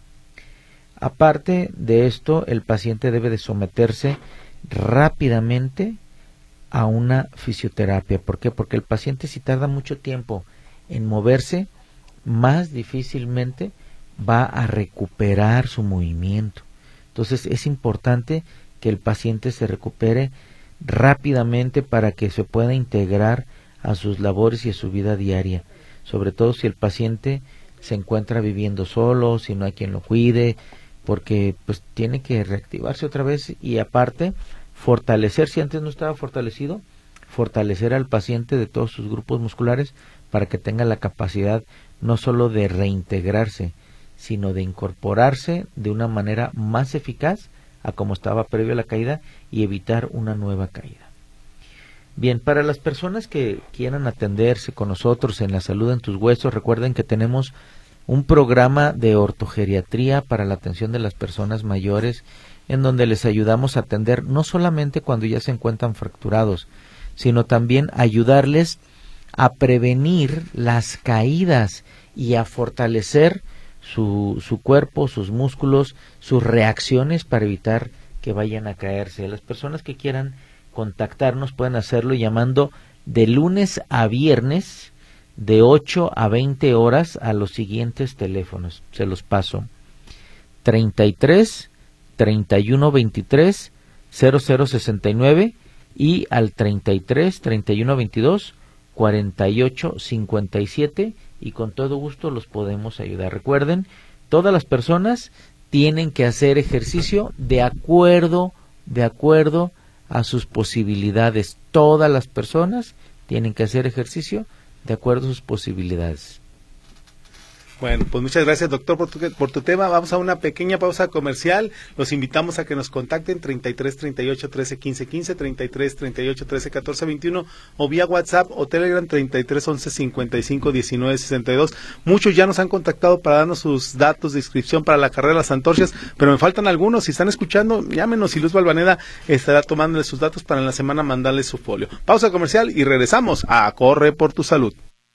[SPEAKER 3] Aparte de esto, el paciente debe de someterse rápidamente a una fisioterapia. ¿Por qué? Porque el paciente, si tarda mucho tiempo en moverse, más difícilmente va a recuperar su movimiento. Entonces es importante que el paciente se recupere rápidamente para que se pueda integrar a sus labores y a su vida diaria, sobre todo si el paciente se encuentra viviendo solo, si no hay quien lo cuide, porque pues tiene que reactivarse otra vez y aparte fortalecer, si antes no estaba fortalecido, fortalecer al paciente de todos sus grupos musculares para que tenga la capacidad no solo de reintegrarse, sino de incorporarse de una manera más eficaz a como estaba previo a la caída y evitar una nueva caída. Bien, para las personas que quieran atenderse con nosotros en La Salud en tus Huesos, recuerden que tenemos un programa de ortogeriatría para la atención de las personas mayores, en donde les ayudamos a atender no solamente cuando ya se encuentran fracturados, sino también ayudarles a prevenir las caídas y a fortalecer su, su cuerpo, sus músculos, sus reacciones para evitar que vayan a caerse. Las personas que quieran contactarnos pueden hacerlo llamando de lunes a viernes de ocho a veinte horas a los siguientes teléfonos. Se los paso: treinta y tres, treinta y uno veintitrés, cero cero sesenta y nueve y al treinta y tres, treinta y uno veintidós, cuarenta y ocho cincuenta y siete, y con todo gusto los podemos ayudar. Recuerden, todas las personas tienen que hacer ejercicio de acuerdo, de acuerdo a sus posibilidades. Todas las personas tienen que hacer ejercicio de acuerdo a sus posibilidades.
[SPEAKER 2] Bueno, pues muchas gracias, doctor, por tu, por tu tema. Vamos a una pequeña pausa comercial. Los invitamos a que nos contacten treinta y tres, treinta y ocho, trece, quince, quince, treinta y tres, treinta y ocho, trece, catorce, veintiuno o vía WhatsApp o Telegram treinta y tres, once, cincuenta y cinco, diecinueve, sesenta y dos. Muchos ya nos han contactado para darnos sus datos de inscripción para la carrera de las antorchas, pero me faltan algunos. Si están escuchando, llámenos y Luz Valvaneda estará tomándole sus datos para en la semana mandarles su folio. Pausa comercial y regresamos a Corre por tu Salud.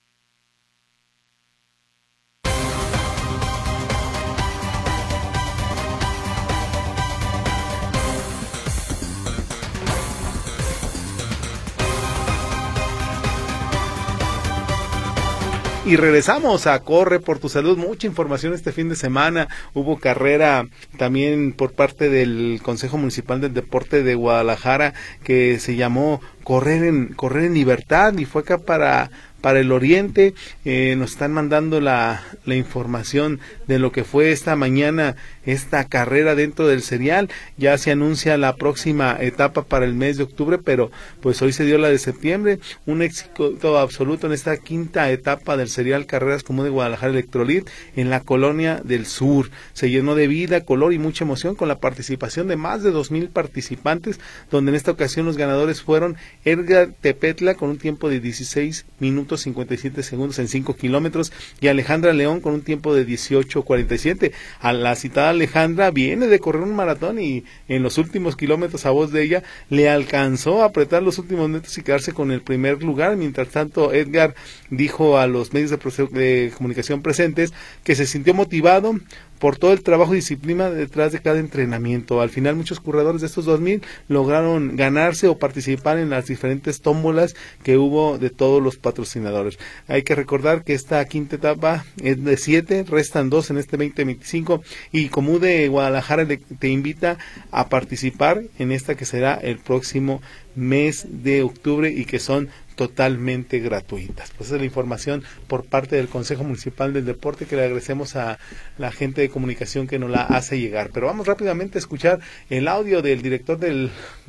[SPEAKER 2] Y regresamos a Corre por tu Salud. Mucha información este fin de semana. Hubo carrera también por parte del Consejo Municipal del Deporte de Guadalajara que se llamó Correr en Correr en Libertad y fue acá para para el Oriente. Eh, nos están mandando la, la información de lo que fue esta mañana esta carrera dentro del serial. Ya se anuncia la próxima etapa para el mes de octubre, pero pues hoy se dio la de septiembre. Un éxito absoluto en esta quinta etapa del serial Carreras Común de Guadalajara Electrolit en la Colonia del Sur. Se llenó de vida, color y mucha emoción con la participación de más de dos mil participantes, donde en esta ocasión los ganadores fueron Edgar Tepetla con un tiempo de dieciséis minutos cincuenta y siete segundos en cinco kilómetros y Alejandra León con un tiempo de dieciocho cuarenta y siete. A la citada Alejandra viene de correr un maratón y en los últimos kilómetros, a voz de ella, le alcanzó a apretar los últimos metros y quedarse con el primer lugar. Mientras tanto, Edgar dijo a los medios de, de comunicación presentes que se sintió motivado por todo el trabajo y disciplina detrás de cada entrenamiento. Al final, muchos corredores de estos dos mil lograron ganarse o participar en las diferentes tómbolas que hubo de todos los patrocinadores. Hay que recordar que esta quinta etapa es de siete, restan dos en este veinte veinticinco y Comú de Guadalajara te invita a participar en esta que será el próximo mes de octubre y que son totalmente gratuitas. Pues esa es la información por parte del Consejo Municipal del Deporte, que le agradecemos a la gente de comunicación que nos la hace llegar. Pero vamos rápidamente a escuchar el audio del director del,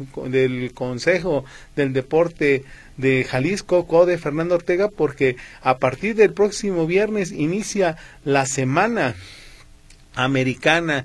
[SPEAKER 2] del Consejo del Deporte de Jalisco, CODE, Fernando Ortega, porque a partir del próximo viernes inicia la Semana Americana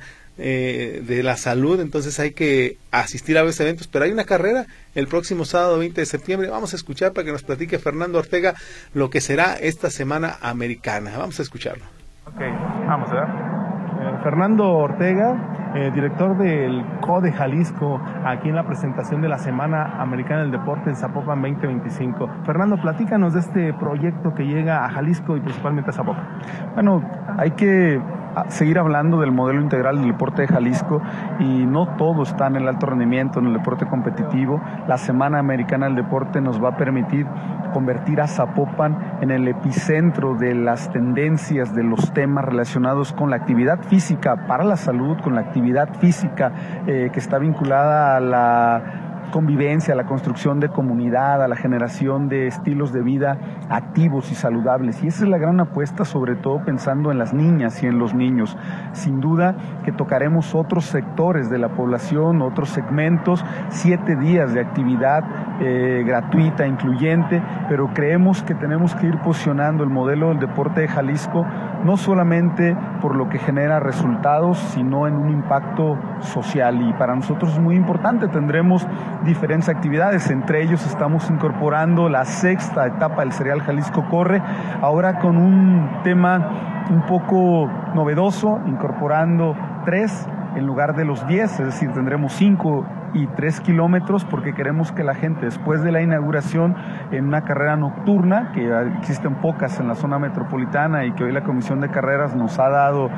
[SPEAKER 2] Eh, de la Salud, entonces hay que asistir a esos eventos, pero hay una carrera el próximo sábado veinte de septiembre. Vamos a escuchar para que nos platique Fernando Ortega lo que será esta Semana Americana. Vamos a escucharlo.
[SPEAKER 5] Ok, vamos a ver. Eh, Fernando Ortega, eh, director del CODE Jalisco, aquí en la presentación de la Semana Americana del Deporte en Zapopan veinte veinticinco. Fernando, platícanos de este proyecto que llega a Jalisco y principalmente a Zapopan.
[SPEAKER 9] Bueno, hay que seguir hablando del modelo integral del deporte de Jalisco y no todo está en el alto rendimiento, en el deporte competitivo. La Semana Americana del Deporte nos va a permitir convertir a Zapopan en el epicentro de las tendencias, de los temas relacionados con la actividad física para la salud, con la actividad física eh, que está vinculada a la convivencia, a la construcción de comunidad, a la generación de estilos de vida activos y saludables. Y esa es la gran apuesta, sobre todo pensando en las niñas y en los niños. Sin duda que tocaremos otros sectores de la población, otros segmentos, siete días de actividad eh, gratuita, incluyente, pero creemos que tenemos que ir posicionando el modelo del deporte de Jalisco no solamente por lo que genera resultados, sino en un impacto social. Y para nosotros es muy importante. Tendremos diferentes actividades, entre ellos estamos incorporando la sexta etapa del Serial Jalisco Corre, ahora con un tema un poco novedoso, incorporando tres en lugar de los diez, es decir, tendremos cinco y tres kilómetros, porque queremos que la gente, después de la inauguración en una carrera nocturna, que existen pocas en la zona metropolitana y que hoy la Comisión de Carreras nos ha dado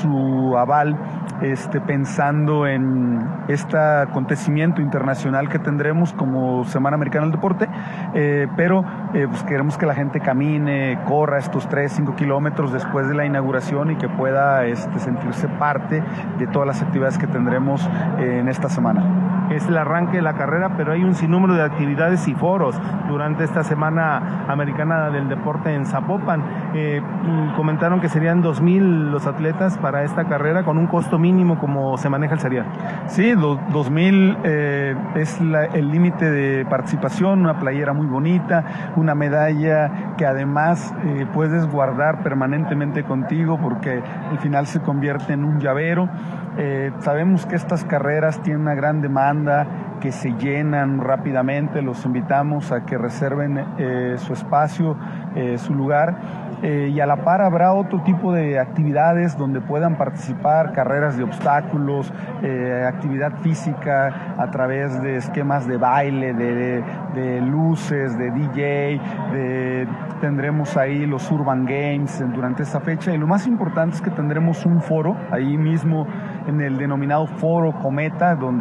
[SPEAKER 9] su aval, este, pensando en este acontecimiento internacional que tendremos como Semana Americana del Deporte, eh, pero eh, pues queremos que la gente camine, corra estos tres, cinco kilómetros después de la inauguración y que pueda este, sentirse parte de todas las actividades que tendremos eh, en esta semana.
[SPEAKER 5] es el arranque de la carrera, pero hay un sinnúmero de actividades y foros durante esta Semana Americana del Deporte en Zapopan. Eh, comentaron que serían dos mil los atletas para esta carrera con un costo mínimo como se maneja el serial.
[SPEAKER 9] Sí, dos mil eh, es la, el límite de participación, una playera muy bonita, una medalla que además eh, puedes guardar permanentemente contigo porque al final se convierte en un llavero. Eh, sabemos que estas carreras tienen una gran demanda, que se llenan rápidamente. Los invitamos a que reserven eh, su espacio, eh, su lugar. Eh, y a la par habrá otro tipo de actividades donde puedan participar, carreras de obstáculos, eh, actividad física a través de esquemas de baile, de, de, de luces, de D J, de, tendremos ahí los Urban Games durante esta fecha, y lo más importante es que tendremos un foro ahí mismo en el denominado Foro Cometa, donde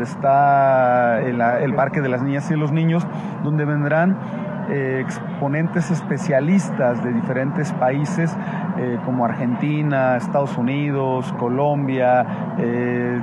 [SPEAKER 9] está el, el Parque de las Niñas y los Niños, donde vendrán Eh, exponentes especialistas de diferentes países eh, como Argentina, Estados Unidos, Colombia, eh,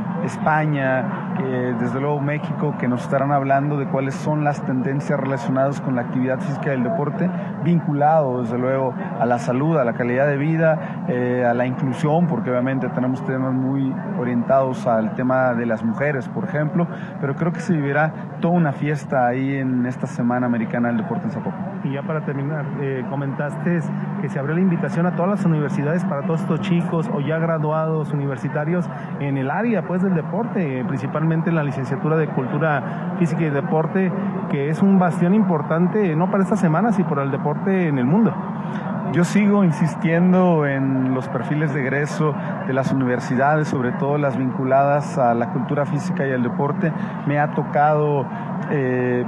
[SPEAKER 9] España, eh, desde luego México, que nos estarán hablando de cuáles son las tendencias relacionadas con la actividad física del deporte, vinculado desde luego a la salud, a la calidad de vida, eh, a la inclusión, porque obviamente tenemos temas muy orientados al tema de las mujeres, por ejemplo, pero creo que se vivirá toda una fiesta ahí en esta Semana Americana del Deporte en Zapopan.
[SPEAKER 5] Y ya para terminar, eh, comentaste que se abrió la invitación a todas las universidades para todos estos chicos o ya graduados universitarios en el área pues del deporte, principalmente en la licenciatura de Cultura Física y Deporte, que es un bastión importante no para esta semana, sino para el deporte en el mundo.
[SPEAKER 9] Yo sigo insistiendo en los perfiles de egreso de las universidades, sobre todo las vinculadas a la cultura física y al deporte. Me ha tocado eh,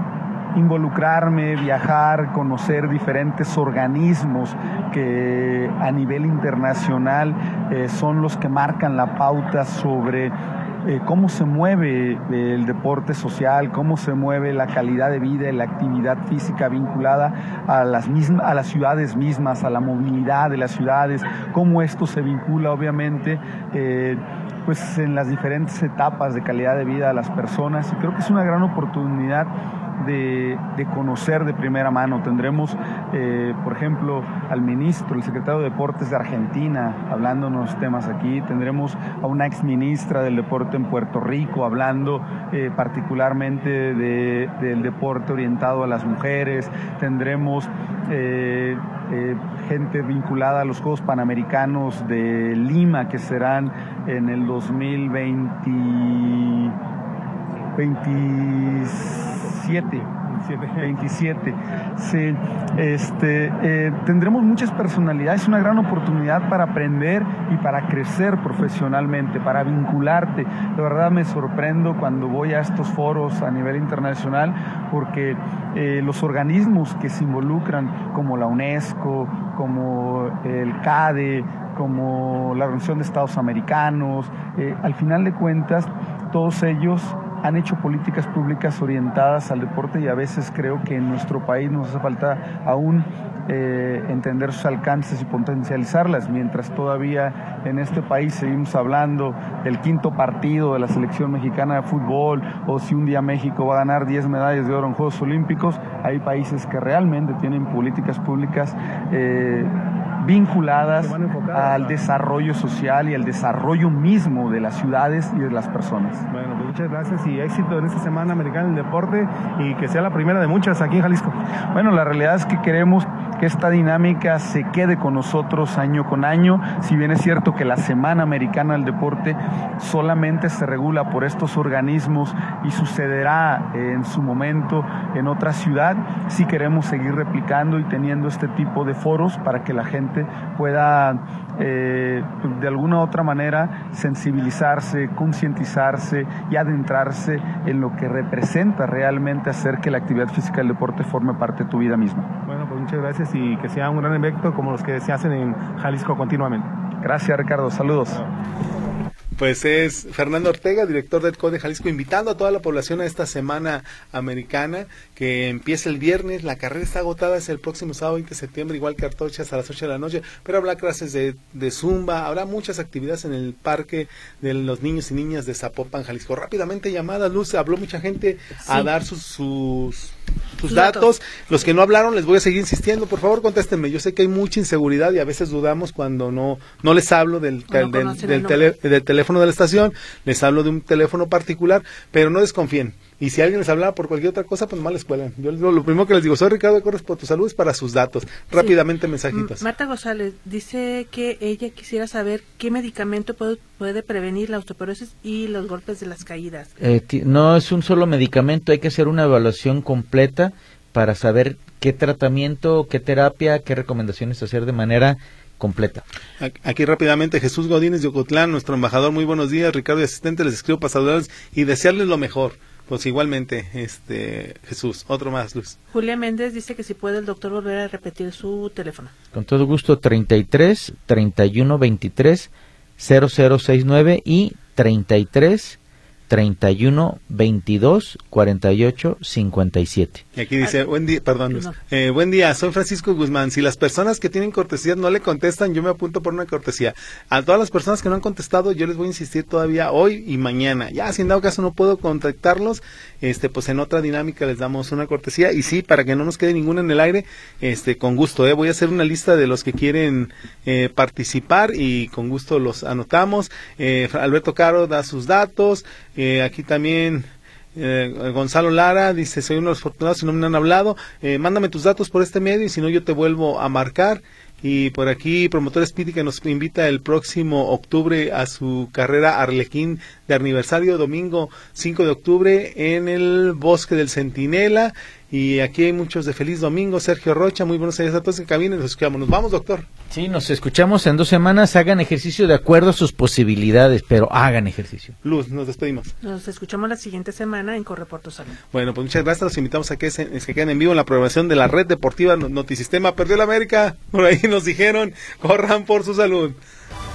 [SPEAKER 9] involucrarme, viajar, conocer diferentes organismos que a nivel internacional eh, son los que marcan la pauta sobre Eh, cómo se mueve el deporte social, cómo se mueve la calidad de vida y la actividad física vinculada a las mismas, a las ciudades mismas, a la movilidad de las ciudades, cómo esto se vincula obviamente eh, pues en las diferentes etapas de calidad de vida a las personas, y creo que es una gran oportunidad De, de conocer de primera mano. Tendremos, eh, por ejemplo, al ministro, el secretario de Deportes de Argentina, hablándonos temas aquí. Tendremos a una ex ministra del deporte en Puerto Rico, hablando eh, particularmente de, del deporte orientado a las mujeres. Tendremos eh, eh, gente vinculada a los Juegos Panamericanos de Lima, que serán en el dos mil veinte, veintisiete. veintisiete. Sí, este, eh, tendremos muchas personalidades, una gran oportunidad para aprender y para crecer profesionalmente, para vincularte. De verdad me sorprendo cuando voy a estos foros a nivel internacional, porque eh, los organismos que se involucran, como la UNESCO, como el CADE, como la Organización de Estados Americanos, eh, al final de cuentas, todos ellos han hecho políticas públicas orientadas al deporte, y a veces creo que en nuestro país nos hace falta aún eh, entender sus alcances y potencializarlas, mientras todavía en este país seguimos hablando del quinto partido de la selección mexicana de fútbol, o si un día México va a ganar diez medallas de oro en Juegos Olímpicos. Hay países que realmente tienen políticas públicas eh, vinculadas al desarrollo social y al desarrollo mismo de las ciudades y de las personas.
[SPEAKER 5] Bueno, pues muchas gracias y éxito en esta Semana Americana del Deporte, y que sea la primera de muchas aquí en Jalisco.
[SPEAKER 9] Bueno, la realidad es que queremos que esta dinámica se quede con nosotros año con año. Si bien es cierto que la Semana Americana del Deporte solamente se regula por estos organismos y sucederá en su momento en otra ciudad, sí queremos seguir replicando y teniendo este tipo de foros para que la gente pueda eh, de alguna u otra manera sensibilizarse, concientizarse y adentrarse en lo que representa realmente hacer que la actividad física del deporte forme parte de tu vida misma.
[SPEAKER 5] Bueno, pues muchas gracias y que sea un gran evento como los que se hacen en Jalisco continuamente.
[SPEAKER 9] Gracias, Ricardo. Saludos.
[SPEAKER 2] Pues es Fernando Ortega, director del C O D E Jalisco, invitando a toda la población a esta semana americana que empieza el viernes. La carrera está agotada, es el próximo sábado veinte de septiembre, igual que Artochas a las ocho de la noche, pero habrá clases de, de zumba, habrá muchas actividades en el parque de los niños y niñas de Zapopan, Jalisco. Rápidamente llamadas, Luz, habló mucha gente a
[SPEAKER 4] Sí.
[SPEAKER 2] dar sus, sus, sus
[SPEAKER 4] Datos.
[SPEAKER 2] datos. Los que no hablaron les voy a seguir insistiendo, por favor contéstenme. Yo sé que hay mucha inseguridad y a veces dudamos cuando no no les hablo del,
[SPEAKER 4] O no
[SPEAKER 2] del,
[SPEAKER 4] conocen
[SPEAKER 2] del,
[SPEAKER 4] el
[SPEAKER 2] tele-
[SPEAKER 4] nombre.
[SPEAKER 2] del teléfono de la estación, les hablo de un teléfono particular, pero no desconfíen. Y si alguien les hablaba por cualquier otra cosa, pues mal les cuelan. Yo lo, lo primero que les digo, soy Ricardo de Corres por tu Salud, es para sus datos. Rápidamente mensajitos.
[SPEAKER 4] M- Marta González dice que ella quisiera saber qué medicamento puede, puede prevenir la osteoporosis y los golpes de las caídas.
[SPEAKER 3] Eh, ti- no es un solo medicamento, hay que hacer una evaluación completa para saber qué tratamiento, qué terapia, qué recomendaciones hacer de manera completa.
[SPEAKER 2] Aquí rápidamente, Jesús Godínez de Ocotlán, nuestro embajador, muy buenos días, Ricardo y asistente, les escribo para saludarles y desearles lo mejor. Pues igualmente, este Jesús, otro más, Luz.
[SPEAKER 4] Julia Méndez dice que si puede el doctor volver a repetir su teléfono.
[SPEAKER 3] Con todo gusto, treinta y tres, treinta y uno, veintitrés, cero cero sesenta y nueve y treinta y tres, treinta y uno, veintidós, cuarenta y ocho, cincuenta y siete.
[SPEAKER 2] Y aquí dice, buen día, perdón, Luz.
[SPEAKER 4] No.
[SPEAKER 2] Eh, buen día, soy Francisco Guzmán. Si las personas que tienen cortesías no le contestan, yo me apunto por una cortesía. A todas las personas que no han contestado, yo les voy a insistir todavía hoy y mañana. Ya, si en dado caso no puedo contactarlos, este, pues en otra dinámica les damos una cortesía. Y sí, para que no nos quede ninguna en el aire, este, con gusto, eh, voy a hacer una lista de los que quieren eh, participar y con gusto los anotamos. Eh, Alberto Caro da sus datos. Eh, aquí también eh, Gonzalo Lara dice, soy uno de los afortunados y no me han hablado, eh, mándame tus datos por este medio y si no yo te vuelvo a marcar. Y por aquí Promotor Speedy, que nos invita el próximo octubre a su carrera Arlequín de aniversario, domingo cinco de octubre en el Bosque del Centinela. Y aquí hay muchos de feliz domingo. Sergio Rocha, muy buenos días a todos en cabina, nos escuchamos. Nos vamos, doctor.
[SPEAKER 3] Sí, nos escuchamos en dos semanas, hagan ejercicio de acuerdo a sus posibilidades, pero hagan ejercicio.
[SPEAKER 2] Luz, nos despedimos.
[SPEAKER 4] Nos escuchamos la siguiente semana en Corre por tu Salud.
[SPEAKER 2] Bueno, pues muchas gracias, los invitamos a que se, que queden en vivo en la programación de la red deportiva Notisistema. Perdió la América, por ahí nos dijeron, corran por su salud.